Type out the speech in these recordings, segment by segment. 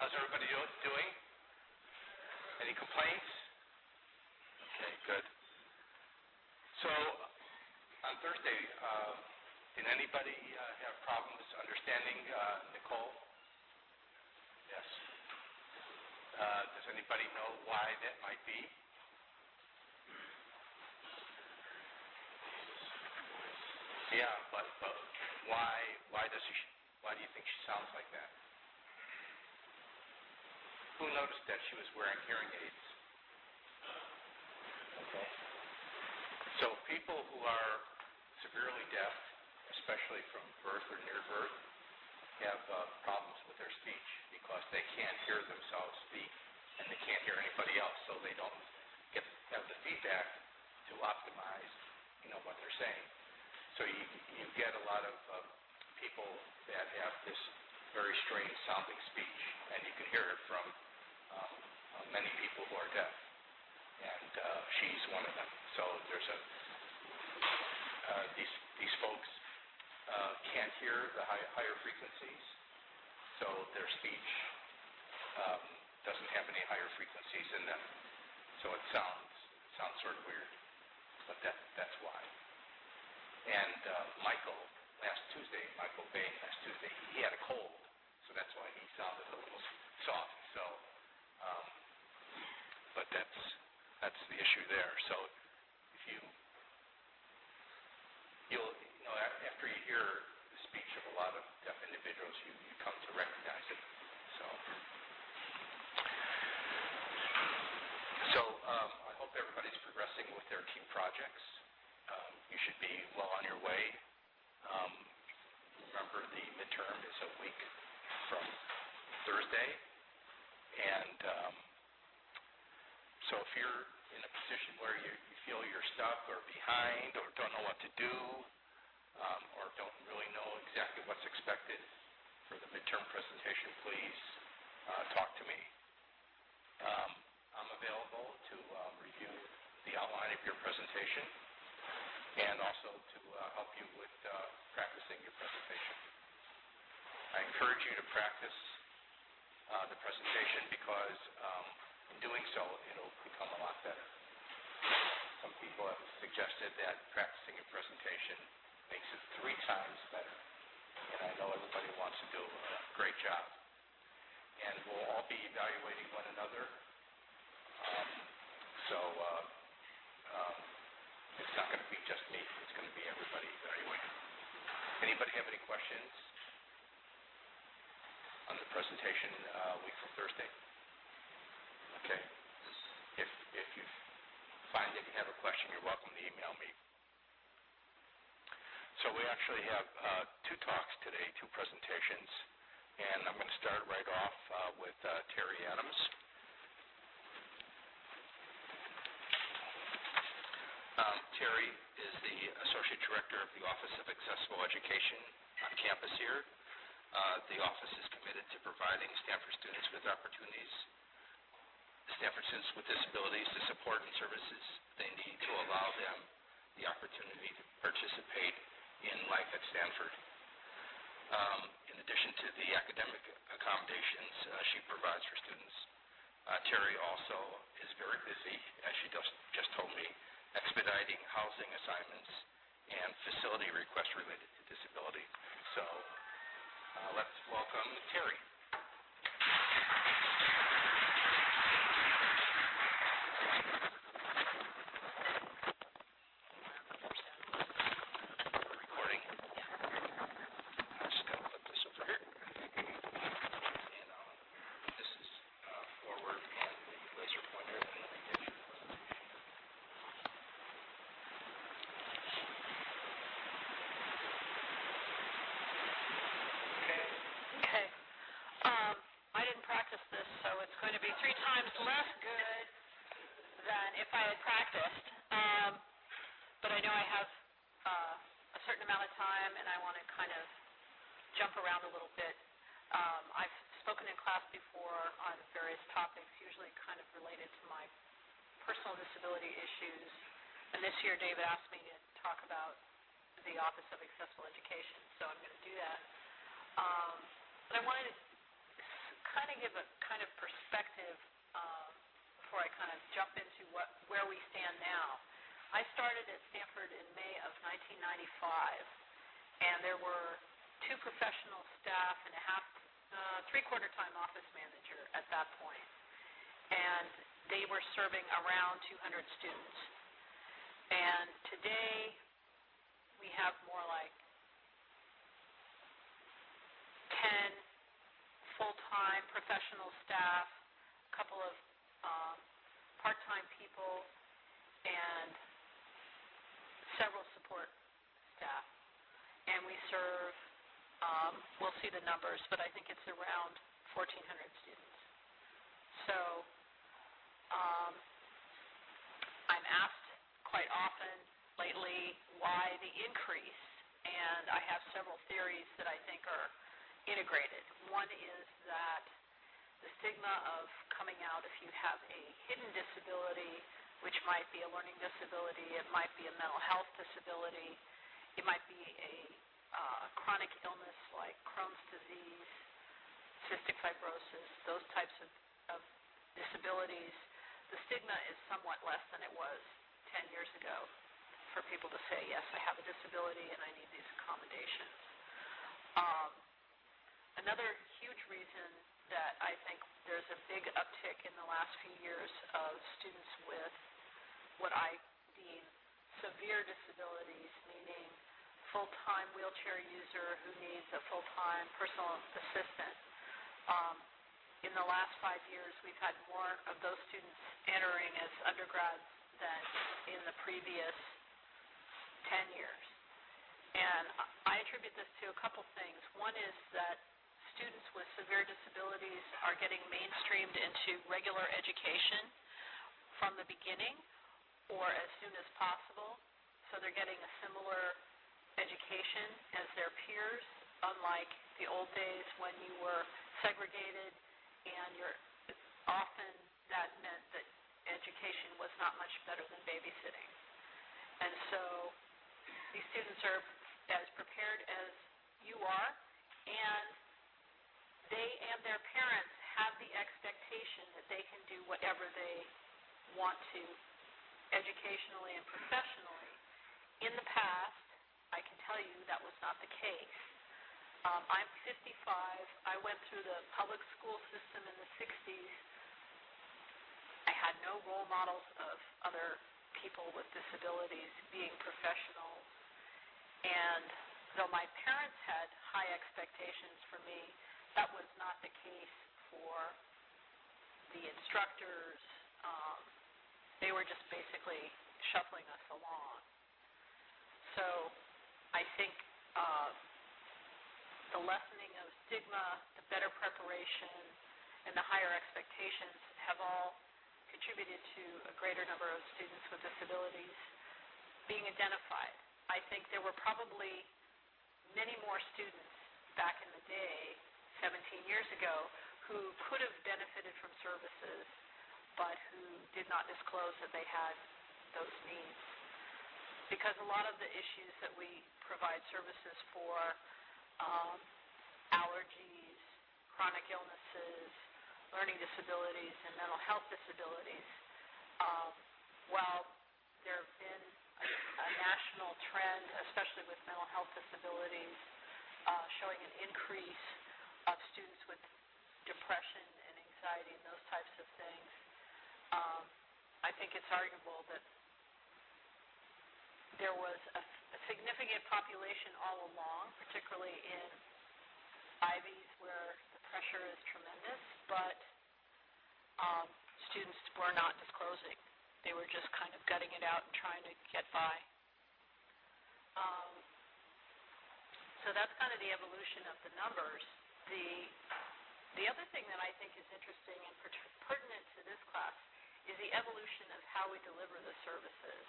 How's everybody doing? Any complaints? Okay, good. So, on Thursday, did anybody have problems understanding Nicole? Yes. Does anybody know why that might be? Yeah, but why do you think she sounds like that? Who noticed that she was wearing hearing aids? Okay. So people who are severely deaf, especially from birth or near birth, have problems with their speech because they can't hear themselves speak and they can't hear anybody else, so they don't have the feedback to optimize, what they're saying. So you get a lot of people that have this very strange sounding speech, and you can hear it from many people who are deaf, and she's one of them. So there's these folks can't hear the higher frequencies, so their speech doesn't have any higher frequencies in them. So it sounds sort of weird, but that's why. And Michael Bain last Tuesday, he had a cold, so that's why he sounded a little soft. So, but that's the issue there. So if you'll after you hear the speech of a lot of deaf individuals, you come to recognize it. So I hope everybody's progressing with their team projects. You should be well on your way. Remember, the midterm is a week from Thursday, and so if you're in a position where you feel you're stuck or behind or don't know what to do or don't really know exactly what's expected for the midterm presentation, please talk to me. I'm available to review the outline of your presentation and also to help you with practicing your presentation. I encourage you to practice the presentation because in doing so, it'll become a lot better. Some people have suggested that practicing a presentation makes it 3 times better, and I know everybody wants to do a great job. And we'll all be evaluating one another, it's not going to be just me. It's going to be everybody evaluating. Anybody have any questions on the presentation week from Thursday? Okay. If you find that you have a question, you're welcome to email me. So we actually have 2 talks today, 2 presentations, and I'm going to start right off with Terry Adams. Terry is the Associate Director of the Office of Accessible Education on campus here. The office is committed to providing Stanford students with disabilities, the support and services they need to allow them the opportunity to participate in life at Stanford. In addition to the academic accommodations she provides for students, Terry also is very busy, as she just told me, expediting housing assignments and facility requests related to disability. So let's welcome Terry. Recording. I'm just going to flip this over here. And this is forward and the laser pointer. Less good than if I had practiced, but I know I have a certain amount of time and I want to kind of jump around a little bit. I've spoken in class before on various topics, usually kind of related to my personal disability issues, and this year David asked me to talk about the Office of Accessible Education, so I'm going to do that. But I wanted to kind kind of give a kind of perspective before I kind of jump into where we stand now. I started at Stanford in May of 1995, and there were 2 professional staff and a three-quarter-time office manager at that point. And they were serving around 200 students. And today, we have more like 10 full-time professional staff, a couple of part-time people, and several support staff. And we serve, we'll see the numbers, but I think it's around 1,400 students. So I'm asked quite often lately why the increase, and I have several theories that I think are integrated. One is that the stigma of coming out if you have a hidden disability, which might be a learning disability, it might be a mental health disability, it might be a chronic illness like Crohn's disease, cystic fibrosis, those types of disabilities. The stigma is somewhat less than it was 10 years ago for people to say, yes, I have a disability and I need these accommodations. Another huge reason that I think there's a big uptick in the last few years of students with what I deem severe disabilities, meaning full-time wheelchair user who needs a full-time personal assistant. In the last 5 years, we've had more of those students entering as undergrads than in the previous 10 years. And I attribute this to a couple things. One is that students with severe disabilities are getting mainstreamed into regular education from the beginning or as soon as possible. So they're getting a similar education as their peers, unlike the old days when you were segregated and often that meant that education was not much better than babysitting. And so these students are as prepared as you are, and they and their parents have the expectation that they can do whatever they want to educationally and professionally. In the past, I can tell you that was not the case. I'm 55. I went through the public school system in the 60s. I had no role models of other people with disabilities being professionals. And though my parents had high expectations for me, that was not the case for the instructors. They were just basically shuffling us along. So I think the lessening of stigma, the better preparation, and the higher expectations have all contributed to a greater number of students with disabilities being identified. I think there were probably many more students back in the day, 17 years ago, who could have benefited from services but who did not disclose that they had those needs. Because a lot of the issues that we provide services for, allergies, chronic illnesses, learning disabilities, and mental health disabilities, while there have been a national trend, especially with mental health disabilities, showing an increase of students with depression and anxiety and those types of things, I think it's arguable that there was a significant population all along, particularly in Ivies where the pressure is tremendous, but students were not disclosing. They were just kind of gutting it out and trying to get by. So that's kind of the evolution of the numbers. The other thing that I think is interesting and pertinent to this class is the evolution of how we deliver the services.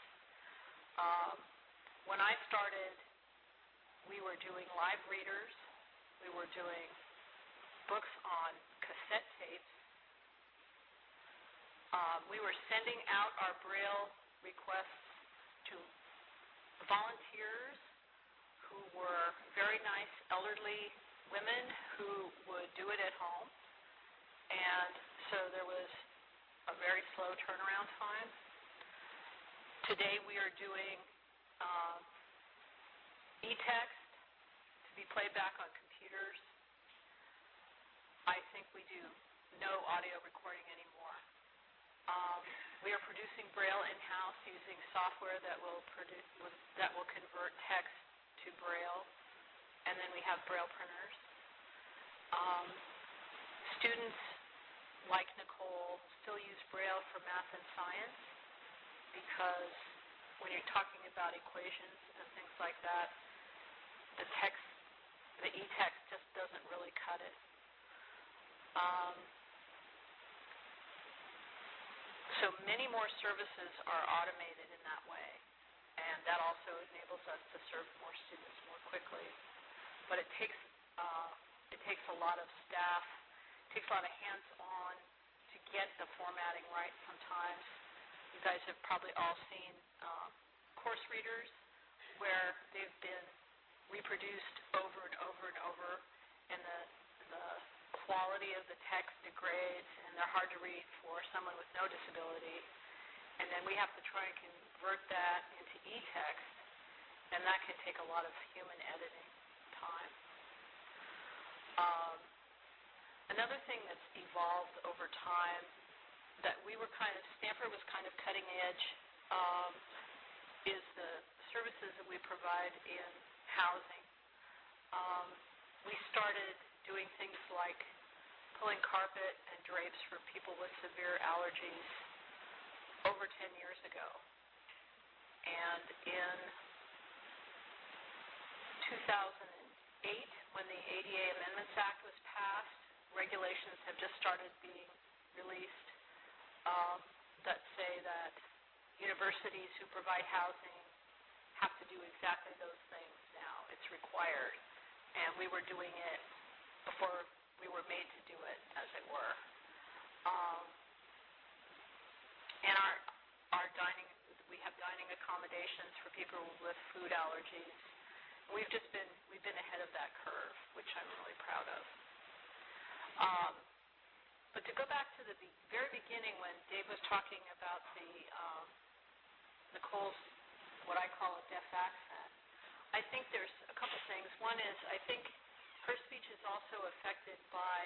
When I started, we were doing live readers. We were doing books on cassette tapes. We were sending out our Braille requests to volunteers who were very nice elderly women who would do it at home. and so there was a very slow turnaround time. Today we are doing e-text to be played back on computers. I think we do no audio recording anymore. We are producing Braille in-house using software that will convert text to Braille, and then we have Braille printers. Students like Nicole still use Braille for math and science because when you're talking about equations and things like that, the e-text just doesn't really cut it. So many more services are automated in that way, and that also enables us to serve more students more quickly. But it takes a lot of staff, it takes a lot of hands-on to get the formatting right sometimes. You guys have probably all seen course readers where they've been reproduced over and over and over, and the quality of the text degrades, and they're hard to read for someone with no disability. And then we have to try and convert that into e-text, and that can take a lot of human editing time. Another thing that's evolved over time that Stanford was kind of cutting edge, is the services that we provide in housing. We started doing things like pulling carpet and drapes for people with severe allergies over 10 years ago. And in 2008, when the ADA Amendments Act was passed, regulations have just started being released that say that universities who provide housing have to do exactly those things now. It's required. And we were doing it before we were made to do it, as it were. And our dining, we have dining accommodations for people with food allergies. We've been ahead of that curve, which I'm really proud of. But to go back to the very beginning when Dave was talking about Nicole's, what I call a deaf accent, I think there's a couple things. One is I think her speech is also affected by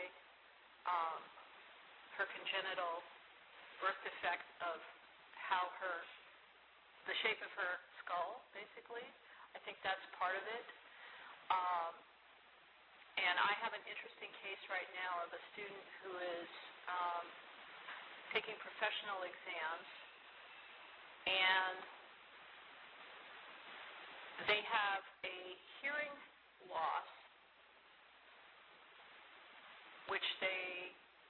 her congenital birth defect of how the shape of her skull, basically. I think that's part of it. And I have an interesting case right now of a student who is taking professional exams, and they have a hearing loss, which they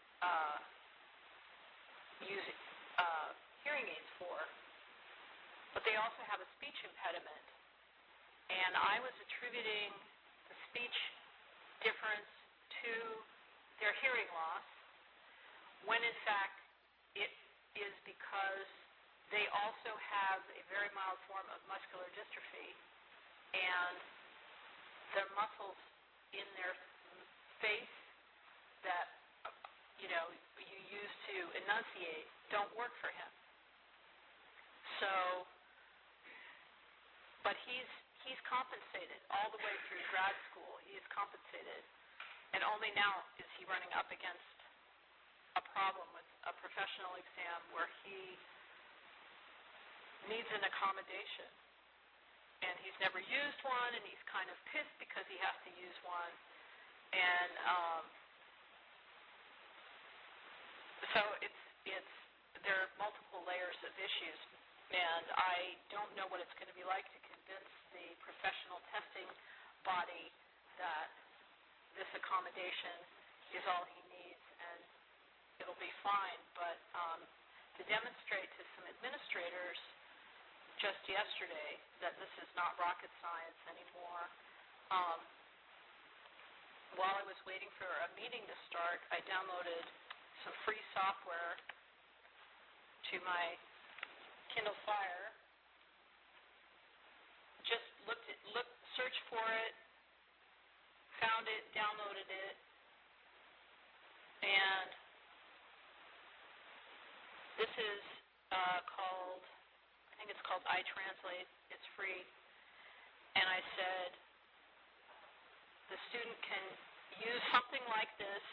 use hearing aids for, but they also have a speech impediment. And I was attributing the speech difference to their hearing loss, when in fact it is because they also have a very mild form of muscular dystrophy, and the muscles in their face that you use to enunciate don't work for him. So, but he's compensated all the way through grad school. He is compensated, and only now is he running up against a problem with a professional exam where he needs an accommodation, and he's never used one, and he's kind of pissed because he has to use one, and so there are multiple layers of issues, and I don't know what it's going to be like to convince the professional testing body that this accommodation is all he needs and it'll be fine. But to demonstrate to some administrators just yesterday that this is not rocket science anymore, while I was waiting for a meeting to start, I downloaded some free software to my Kindle Fire, just searched for it, found it, downloaded it, and This is called, I think it's called iTranslate. It's free. And I said, the student can use something like this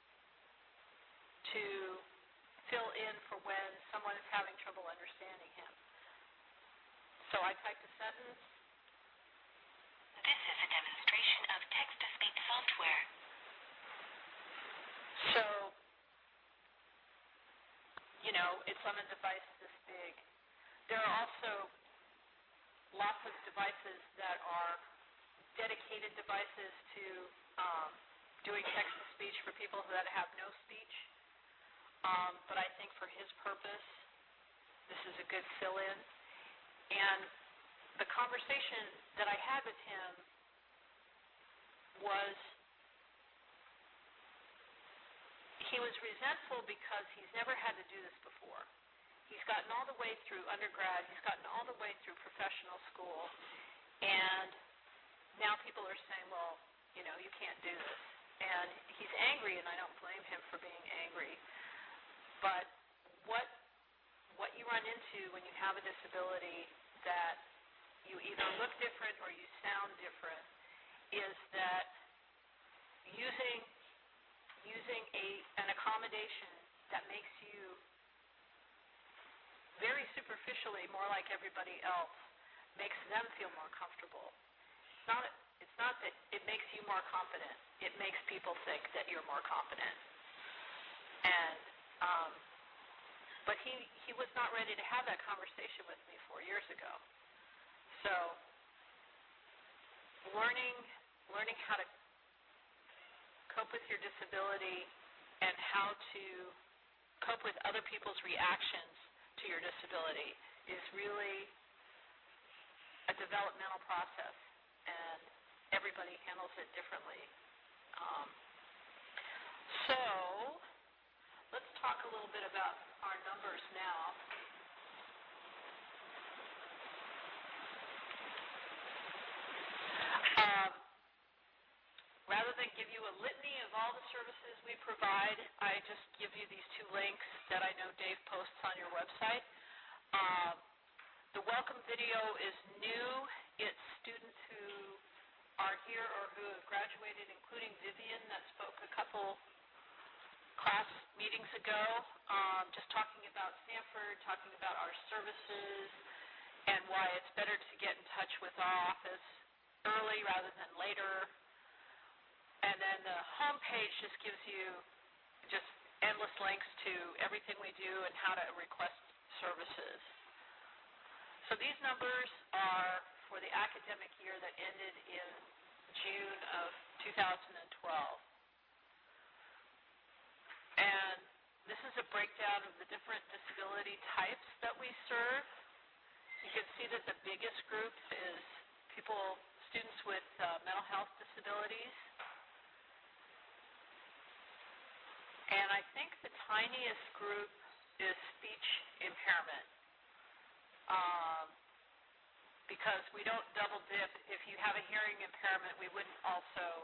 to fill in for when someone is having trouble understanding him. So I typed a sentence. This is a demonstration of text-to-speech software. So, you know, it's on a device this big. There are also lots of devices that are dedicated devices to doing text-to-speech for people that have no speech. But I think for his purpose, this is a good fill-in. And the conversation that I had with him was, he was resentful because he's never had to do this before. He's gotten all the way through undergrad, he's gotten all the way through professional school, and now people are saying, well, you know, you can't do this. And he's angry, and I don't blame him for being angry. But what you run into when you have a disability that you either look different or you sound different is that using an accommodation that makes you very superficially more like everybody else makes them feel more comfortable. It's not that it makes you more competent. It makes people think that you're more competent. And but he was not ready to have that conversation with me 4 years ago. So learning how to cope with your disability and how to cope with other people's reactions to your disability is really a developmental process, and everybody handles it differently. So let's talk a little bit about our numbers now. Rather than give you a litany of all the services we provide, I just give you these two links that I know Dave posts on your website. The welcome video is new. It's students who are here or who have graduated, including Vivian that spoke a couple class meetings ago, just talking about Stanford, talking about our services, and why it's better to get in touch with our office early rather than later. And then the home page just gives you just endless links to everything we do and how to request services. So these numbers are for the academic year that ended in June of 2012. And this is a breakdown of the different disability types that we serve. You can see that the biggest group is students with mental health disabilities. And I think the tiniest group is speech impairment, because we don't double dip. If you have a hearing impairment, we wouldn't also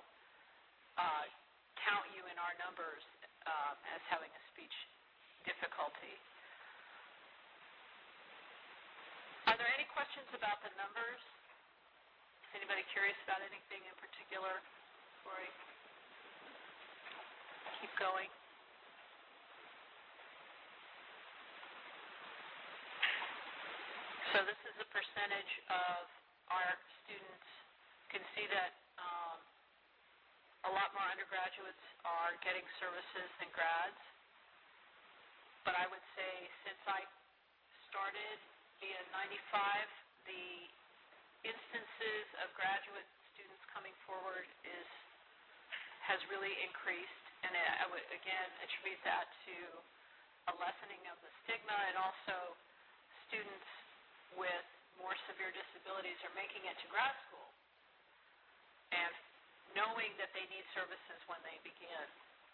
count you in our numbers as having a speech difficulty. Are there any questions about the numbers? Is anybody curious about anything in particular before I keep going? So this is a percentage of our students. You can see that a lot more undergraduates are getting services than grads. But I would say since I started in 95, the instances of graduate students coming forward has really increased. And I would, again, attribute that to a lessening of the stigma, and also students with more severe disabilities are making it to grad school and knowing that they need services when they begin.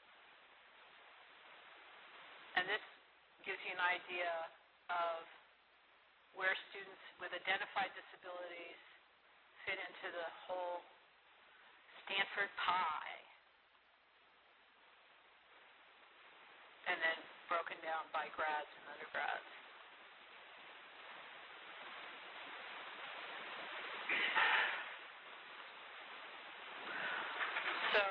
And this gives you an idea of where students with identified disabilities fit into the whole Stanford pie, and then broken down down by grads and undergrads. So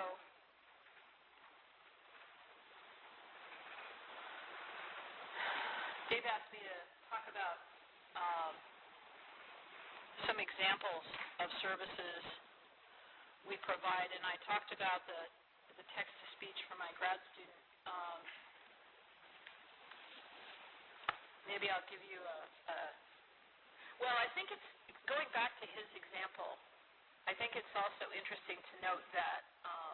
Dave asked me to talk about some examples of services we provide, and I talked about the text-to-speech for my grad student. Maybe I'll give you well, I think it's going back to his example. I think it's also interesting to note that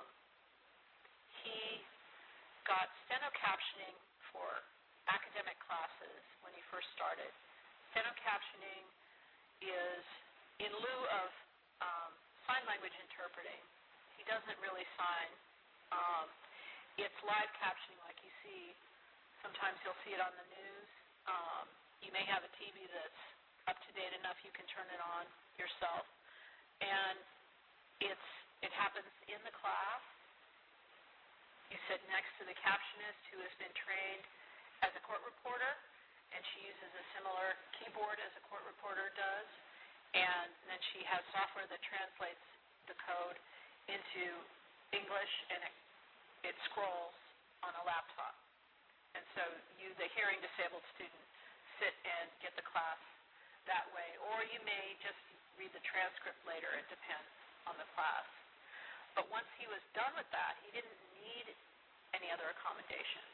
he got steno captioning for academic classes when he first started. Steno captioning is in lieu of sign language interpreting. He doesn't really sign. It's live captioning like you see. Sometimes you'll see it on the news. You may have a TV that's up to date enough you can turn it on yourself. And it happens in the class. You sit next to the captionist who has been trained as a court reporter, and she uses a similar keyboard as a court reporter does. And then she has software that translates the code into English, and it scrolls on a laptop. And so you, the hearing disabled student, sit and get the class that way. Or you may just read the transcript later. It depends on the class. But once he was done with that, he didn't need any other accommodations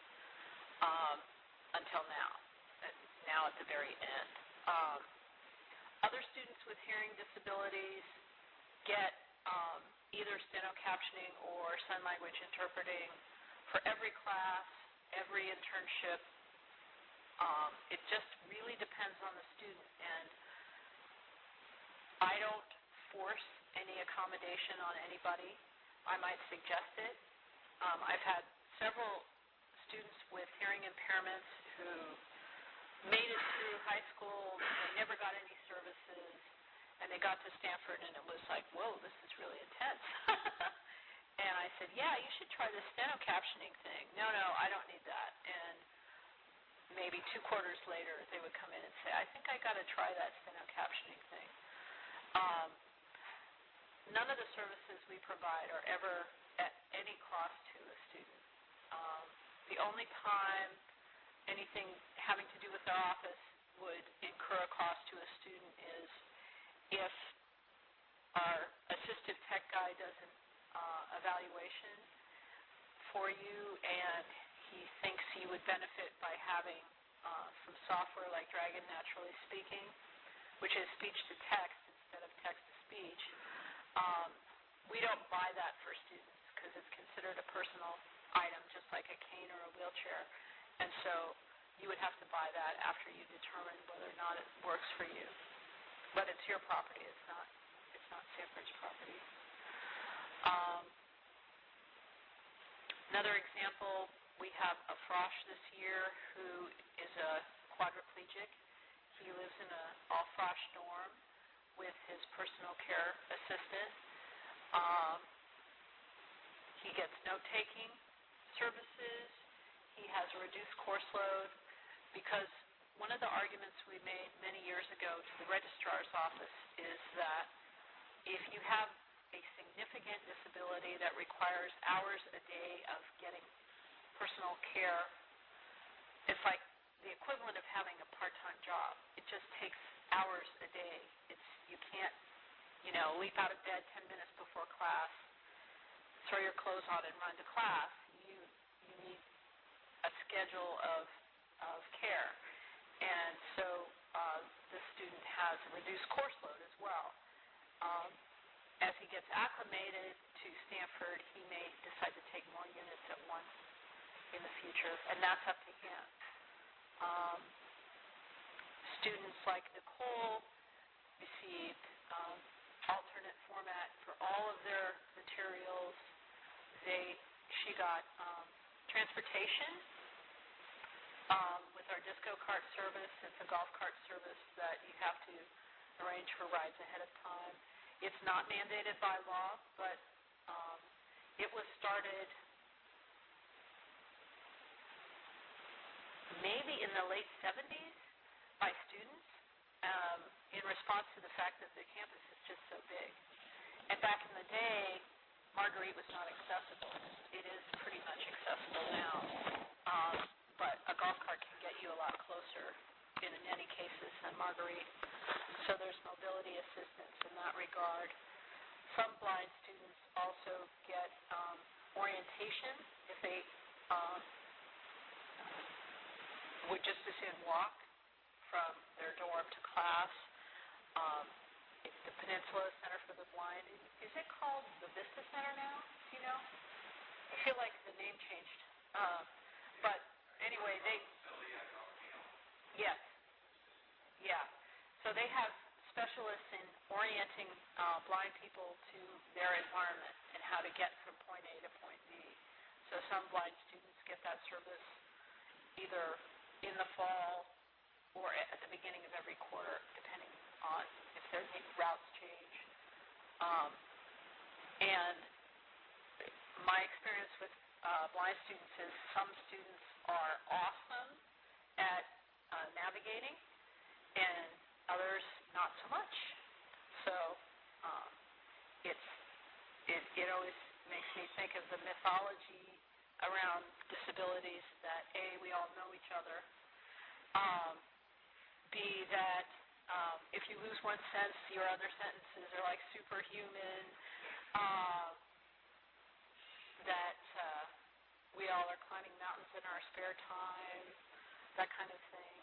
until now. Now at the very end. Other students with hearing disabilities get either steno captioning or sign language interpreting for every class, every internship. It just really depends on the student, and I don't force any accommodation on anybody. I might suggest it. I've had several students with hearing impairments who made it through high school, they never got any services, and they got to Stanford, and it was like, whoa, this is really intense. And I said, yeah, you should try this steno captioning thing. No, I don't need that. And maybe 2 quarters later, they would come in and say, I think I got to try that steno captioning thing. None of the services we provide are ever at any cost to a student. The only time anything having to do with our office would incur a cost to a student is if our assistive tech guy does an evaluation for you and he thinks you would benefit by having some software like Dragon Naturally Speaking, which is speech to text instead of text to speech. We don't buy that for students because it's considered a personal item, just like a cane or a wheelchair. And so you would have to buy that after you determine whether or not it works for you. But it's your property. It's not Stanford's property. Another example, we have a Frosh this year who is a quadriplegic. He lives in an all-Frosh dorm with his personal care assistant. He gets note-taking services. He has a reduced course load because one of the arguments we made many years ago to the registrar's office is that if you have a significant disability that requires hours a day of getting personal care, it's like the equivalent of having a part-time job. It just takes hours a day. You can't, leap out of bed 10 minutes before class, throw your clothes on and run to class. You need a schedule of care. And so the student has a reduced course load as well. As he gets acclimated to Stanford, he may decide to take more units at once in the future, and that's up to him. Students like Nicole received alternate format for all of their materials. She got transportation with our disco cart service. It's a golf cart service that you have to arrange for rides ahead of time. It's not mandated by law, but it was started maybe in the late 70s by students in response to the fact that the campus is just so big. And back in the day, Marguerite was not accessible. It is pretty much accessible now, but a golf cart can get you a lot closer in many cases than Marguerite. So there's mobility assistance in that regard. Some blind students also get orientation if they would just as soon walk from their dorm to class. The Peninsula Center for the Blind, is it called the Vista Center now? Do you know? I feel like the name changed. But anyway, yes. Yeah. So they have specialists in orienting blind people to their environment and how to get from point A to point B. So some blind students get that service either in the fall or at the beginning of every quarter, depending on if their routes change. And my experience with blind students is some students are awesome at navigating, and others not so much. So it always makes me think of the mythology around disabilities that A, we all know each other, B, that if you lose one sense, your other sentences are like superhuman, that we all are climbing mountains in our spare time, that kind of thing.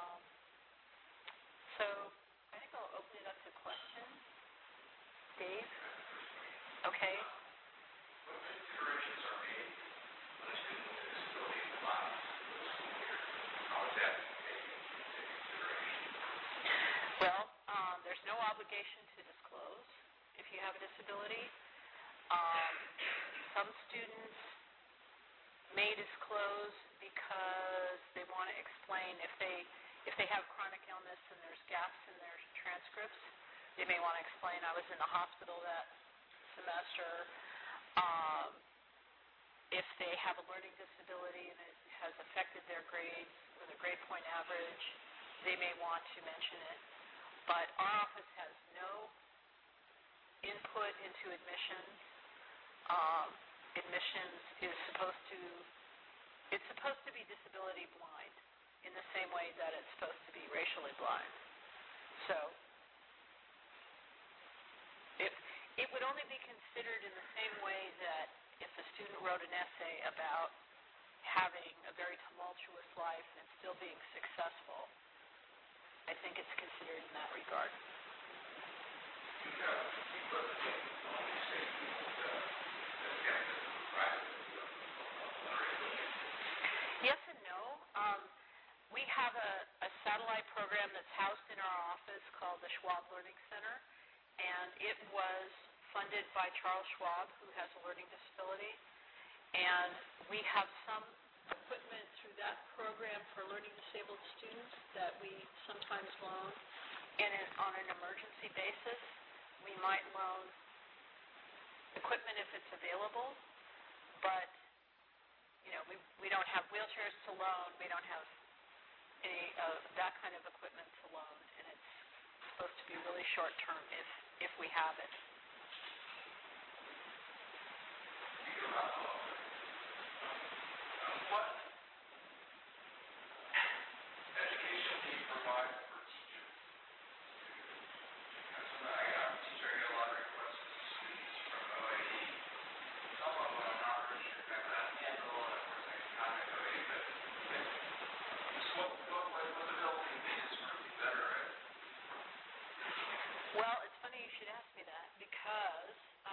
So I think I'll open it up to questions. Dave? Okay. What considerations are made when a student with a disability applies to a school year? How is that taken into consideration? Well, there's no obligation to disclose if you have a disability. Some students may disclose because they want to explain if they have chronic illness and there's gaps in their transcripts. They may want to explain, I was in the hospital that semester. If they have a learning disability and it has affected their grades or their grade point average, they may want to mention it. But our office has no input into admissions. Admissions is supposed to be disability blind in the same way that it's supposed to be racially blind. So it would only be considered in the same way that if a student wrote an essay about having a very tumultuous life and still being successful, I think it's considered in that regard. Yes and no. We have a satellite program that's housed in our office called the Schwab Learning Center, and it was funded by Charles Schwab, who has a learning disability. And we have some equipment through that program for learning disabled students that we sometimes loan. And on an emergency basis, we might loan equipment if it's available, but we don't have wheelchairs to loan. We don't have any that kind of equipment to loan, and it's supposed to be really short term if we have it. What education do you provide for teachers? I got a teacher, I get a lot of requests from students from OAE. Some of them I'm not really sure if I can handle, and of course I can contact OAE, but what the bill can be is really better at. Well, it's funny you should ask me that because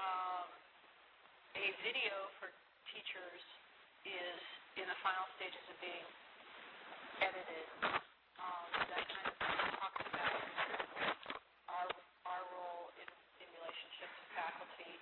a video for teachers is in the final stages of being edited. That kind of talks about our role in relationship to faculty.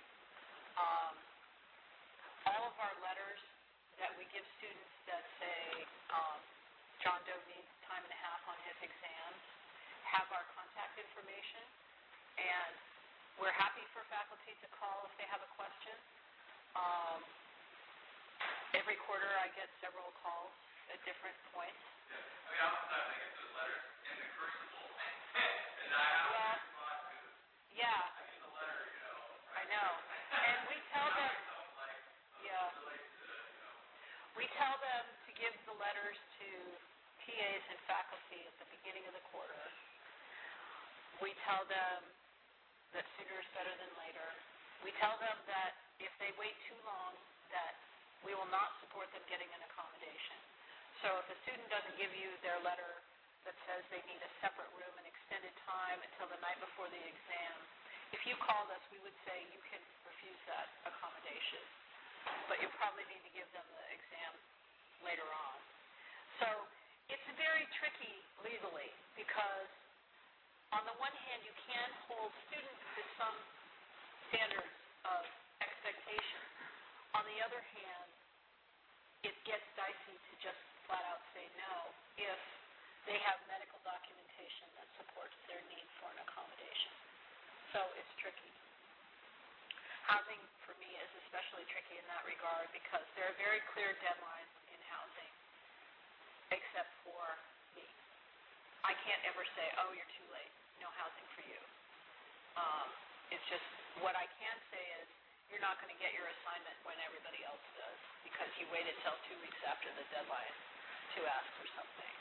All of our letters that we give students that say John Doe needs time and a half on his exams have our contact information, and we're happy for faculty to call if they have a question. Every quarter I get several calls at different points. Yeah. I mean, oftentimes I get those letters in the crucible, and I have to respond to it. Yeah. I get the letter, right? I know. And we tell them, we tell them to give the letters to TAs and faculty at the beginning of the quarter. We tell them that sooner is better than later. We tell them that if they wait too long, that we will not support them getting an accommodation. So if a student doesn't give you their letter that says they need a separate room and extended time until the night before the exam, if you called us, we would say you can refuse that accommodation, but you probably need to give them the exam later on. So it's very tricky legally because on the one hand, you can hold students to some standards of expectation. On the other hand, it gets dicey to just flat out say no if they have medical documentation that supports their need for an accommodation. So it's tricky. Housing, for me, is especially tricky in that regard because there are very clear deadlines in housing, except for me. I can't ever say, oh, you're too late, no housing for you. It's just, what I can say is, you're not going to get your assignment when everybody else does because you waited till 2 weeks after the deadline to ask for something.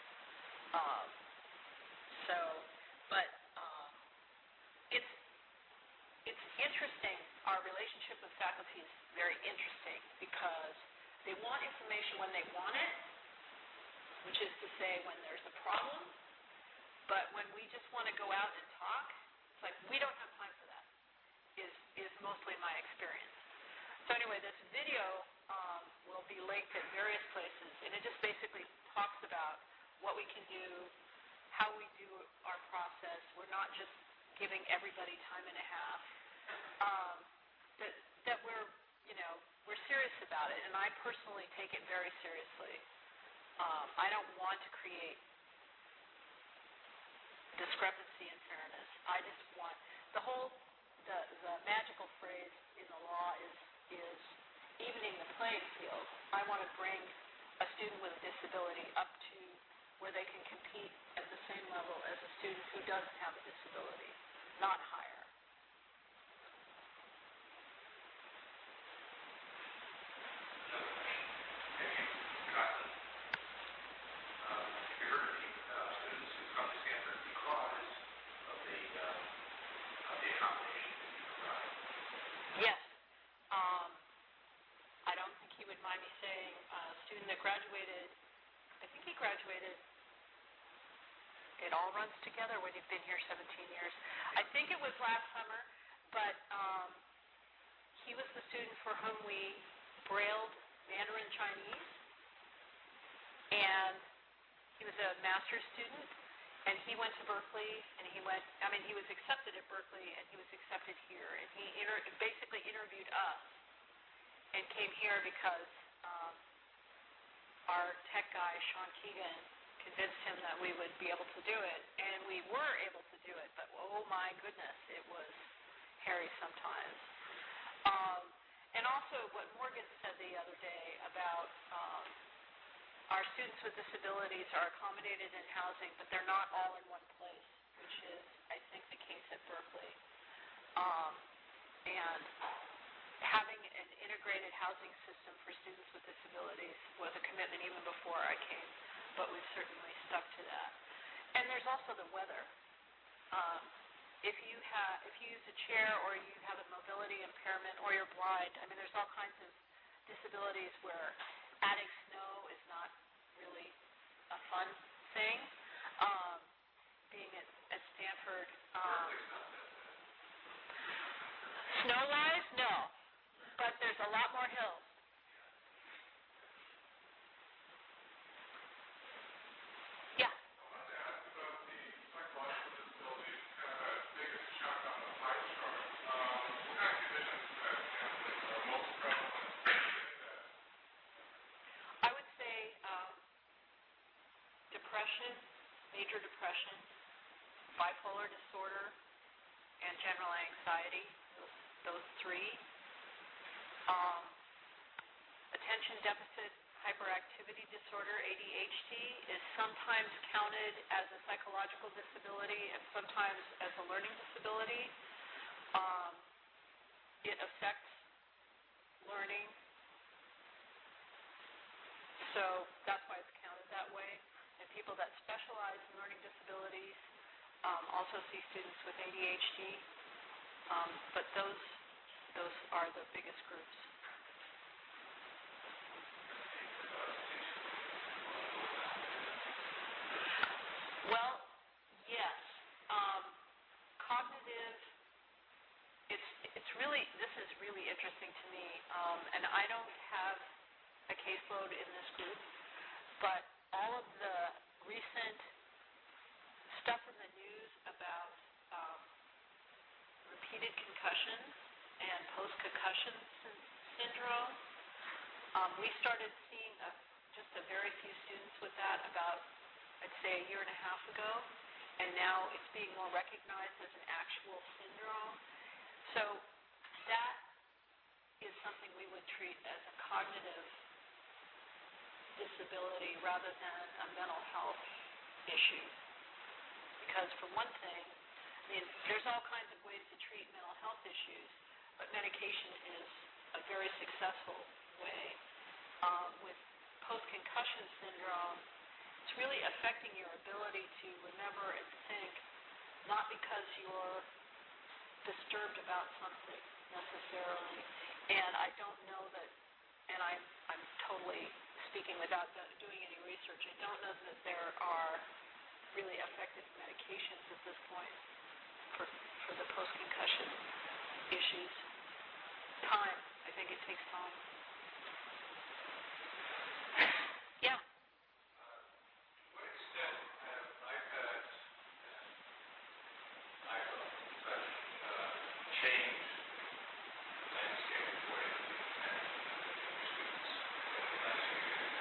It's interesting. Our relationship with faculty is very interesting because they want information when they want it, which is to say when there's a problem. But when we just want to go out and talk, it's like we don't have time for that, is mostly my experience. So anyway, this video will be linked at various places, and it just basically talks about what we can do, how we do our process. We're not just giving everybody time and a half. That we're serious about it, and I personally take it very seriously. I don't want to create discrepancy in fairness. I just want the magical phrase in the law is evening the playing field. I want to bring a student with a disability up to where they can compete at the same level as a student who doesn't have a disability, not higher. It all runs together when you've been here 17 years. I think it was last summer, but he was the student for whom we brailled Mandarin Chinese, and he was a master's student, and he went to Berkeley, and he was accepted at Berkeley, and he was accepted here, and he basically interviewed us and came here because our tech guy, Sean Keegan, convinced him that we would be able to do it, and we were able to do it, but oh my goodness, it was hairy sometimes. And also what Morgan said the other day about our students with disabilities are accommodated in housing, but they're not all in one place, which is, I think, the case at Berkeley. And having an integrated housing system for students with disabilities was a commitment even before I came, but we've certainly stuck to that. And there's also the weather. If you use a chair or you have a mobility impairment or you're blind, there's all kinds of disabilities where adding snow is not really a fun thing. Being at Stanford, snow-wise, no, but there's a lot more hills. Major depression, bipolar disorder, and general anxiety, those three. Attention deficit hyperactivity disorder, ADHD, ADHD is sometimes counted as a psychological disability and sometimes as a learning disability. It affects learning, so that's why it's counted that way. And people that specialize in learning disabilities also see students with ADHD, but those are the biggest groups. Well, yes. Cognitive, this is really interesting to me, and I don't have a caseload in this group, but all of the recent stuff in the news about repeated concussions and post-concussion syndrome, we started seeing just a very few students with that about, I'd say, a year and a half ago, and now it's being more recognized as an actual syndrome. So that is something we would treat as a cognitive disability rather than a mental health issue. Because for one thing, there's all kinds of ways to treat mental health issues, but medication is a very successful way. With post-concussion syndrome, it's really affecting your ability to remember and think, not because you're disturbed about something necessarily. And I don't know that, and I'm totally speaking without doing any research, I don't know that there are really effective medications at this point for the post-concussion issues. Time. I think it takes time. Yeah. To what extent have iPads and iPhones and such changed the landscape of the way that we connect with students over the last few years?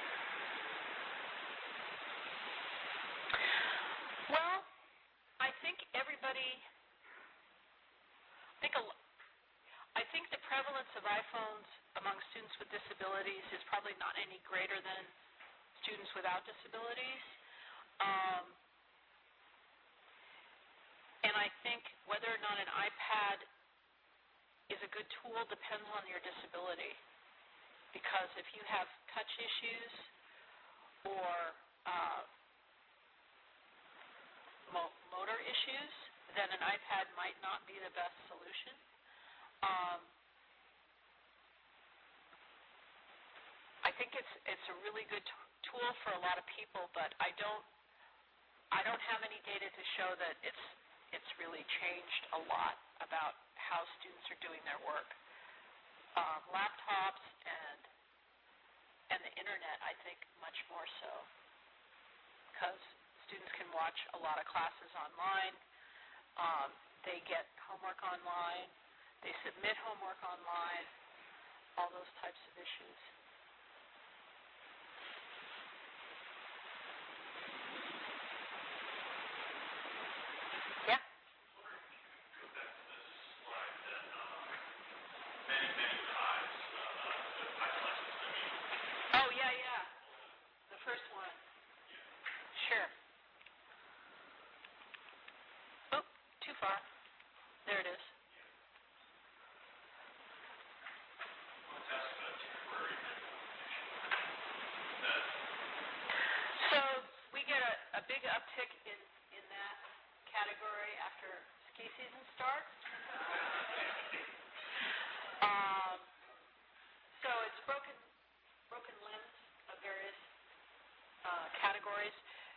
Well, I think I think the prevalence of iPhones among students with disabilities is probably not any greater than students without disabilities. And I think whether or not an iPad is a good tool depends on your disability. Because if you have touch issues or motor issues, then an iPad might not be the best solution. I think it's a really good tool for a lot of people, but I don't have any data to show that it's really changed a lot about how students are doing their work. Laptops and the internet, I think, much more so, because students can watch a lot of classes online. They get homework online. They submit homework online. All those types of issues. Yeah. Go back to this slide that many times the pipeline system. Oh, yeah. The first one. Sure. Oh, too far. There it is. So we get a big uptick in that category after ski season starts. So it's broken limbs of various categories.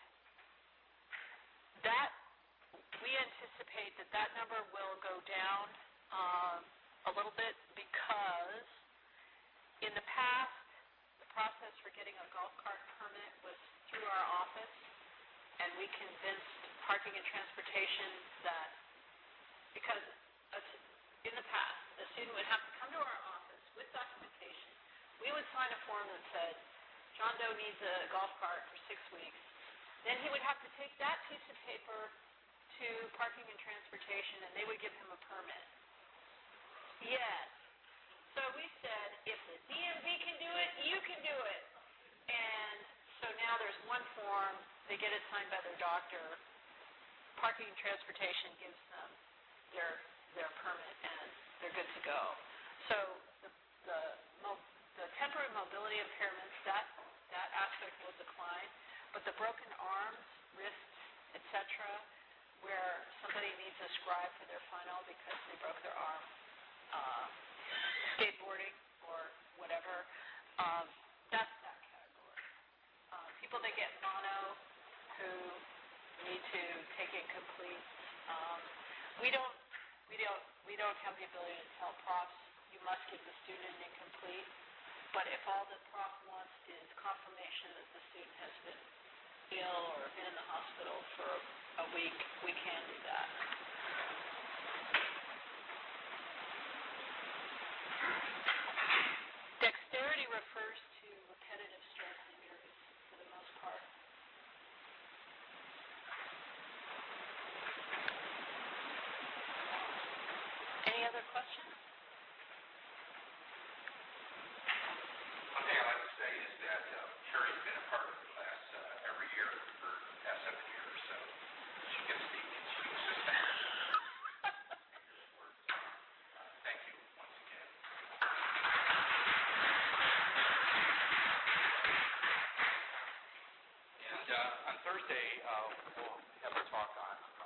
That we anticipate that number will go down a little bit because in the past the process for getting a golf cart permit was through our office, and we convinced Parking and Transportation that because in the past a student would have to come to our office with documentation. We would sign a form that said John Doe needs a golf cart for 6 weeks. Then he would have to take that piece of paper to Parking and Transportation, and they would give him a permit. Yes. So we said, if the DMV can do it, you can do it. And so now now there's one form, they get it signed by their doctor. Parking and Transportation gives them their permit, and they're good to go. So the temporary mobility impairments, that aspect will decline, but the broken arms, wrists, etc., where somebody needs a scribe for their final because they broke their arm skateboarding or whatever, that's that category. People that get mono who need to take incomplete, we don't have the ability to tell profs you must give the student an incomplete, but if all the prof wants is confirmation that the student has been ill or been in the hospital for a week, we can do that. Dexterity refers to repetitive stress injuries for the most part. Any other questions? One thing I'd like to say is that Sherry's been a part of the class every year for the past 7 years, so she gets the excuses. Thank you once again. And on Thursday, we'll have a talk on